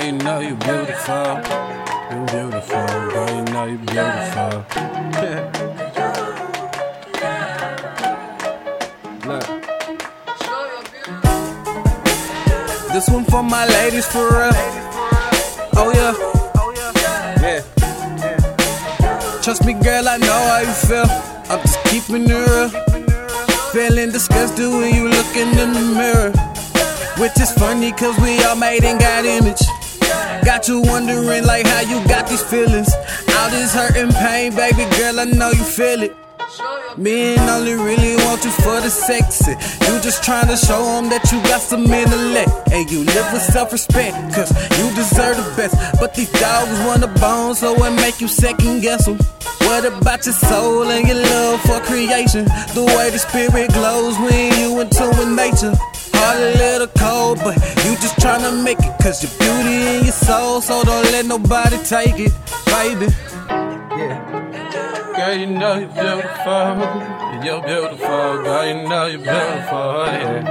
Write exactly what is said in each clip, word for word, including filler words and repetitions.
you know you're beautiful. You're beautiful, girl, you know you're beautiful. Look. This one for my ladies for real. Oh yeah. Yeah. Trust me, girl, I know how you feel. I'm just keeping it real. Feeling disgusted when you looking in the mirror. Which is funny, cause we all made and got image. Got you wondering like how you got these feelings. All this hurt and pain, baby girl, I know you feel it. Men only really want you for the sexy. You just trying to show them that you got some intellect. And you live with self-respect, cause you deserve the best. But these dogs want a bone, so it make you second guess them. What about your soul and your love for creation? The way the spirit glows when you in tune with nature. Heart a little cold, but you just tryna make it. Cause your beauty in your soul, so don't let nobody take it, baby. Yeah. Girl, you know you're beautiful. You're beautiful, girl, you know you're beautiful, yeah.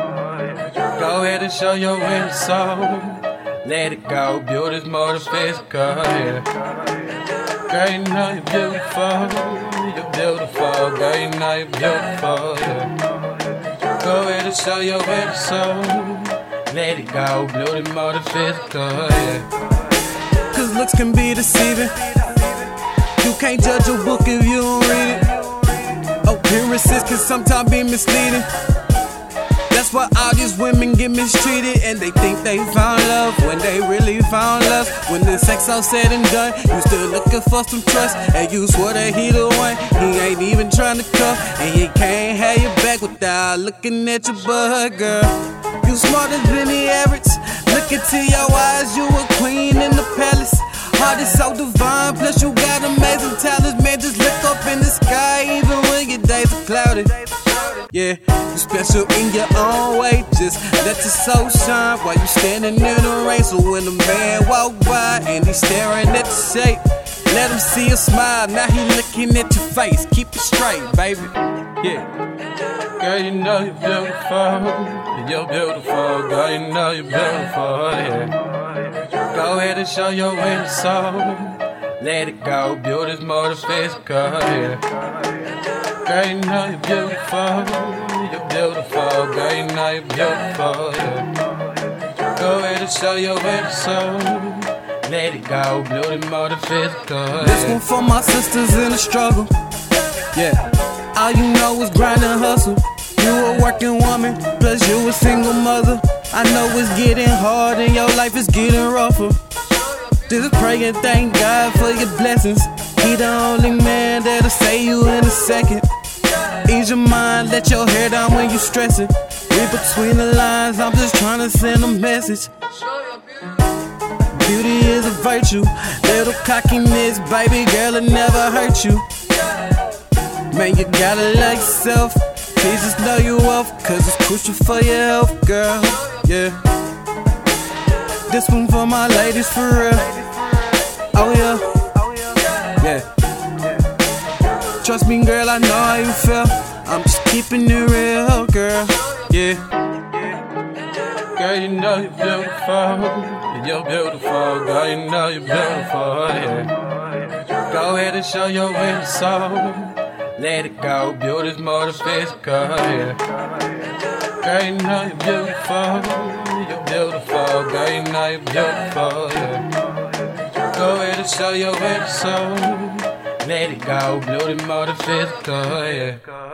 Go ahead and show your inner soul. Let it go, beauty's more than physical, yeah. Girl, you know you're beautiful. You're beautiful, girl, you know you're beautiful, yeah. Go ahead and show your inner soul. Let it go, beauty more than physical, yeah. Cause looks can be deceiving. You can't judge a book if you don't read it. Appearances can sometimes be misleading. That's why all these women get mistreated. And they think they found love when they really found love. When the sex all said and done, you still looking for some trust. And you swear that he the one, he ain't even trying to come. And he can't have you back without looking at your butt, girl. You smarter than the average. Look into your eyes, you a queen in the palace. Heart is so divine, plus you got amazing talents. Man, just look up in the sky, even when your days are cloudy. Yeah, you special in your own way. Just let your soul shine while you standing in the rain. So when a man walk by and he's staring at the shape, let him see a smile. Now he looking at your face. Keep it straight, baby. Yeah. Girl, you know you're beautiful. You're beautiful, girl, you know you're beautiful, yeah. Go ahead and show your inner soul. Let it go, beauty's more than physical, yeah. Girl, you know you're beautiful. You're beautiful, girl, you know you're beautiful, yeah. Go ahead and show your inner soul. Let it go, beauty more than physical, yeah. This one for my sisters in the struggle, yeah. All you know is grind and hustle. You a working woman, plus you a single mother. I know it's getting hard and your life is getting rougher. Just pray and thank God for your blessings. He the only man that'll save you in a second. Ease your mind, let your hair down when you stressing. Read between the lines, I'm just trying to send a message. Beauty is a virtue. Little cockiness, baby girl, it never hurt you. Man, you gotta love yourself. Please just know you off, cause it's crucial for your health, girl. Yeah. This one for my ladies for real. Oh yeah. Yeah. Trust me, girl, I know how you feel. I'm just keeping it real, girl. Yeah. Girl, you know you're beautiful. You're beautiful, girl, you know you're beautiful, yeah. Go ahead and show your inner soul. Let it go, beauty's more than physical, yeah. Girl, you know you're beautiful. You're beautiful, girl, you know you're beautiful, yeah. Go ahead and show your inner soul. Let it go, beauty more than physical, yeah.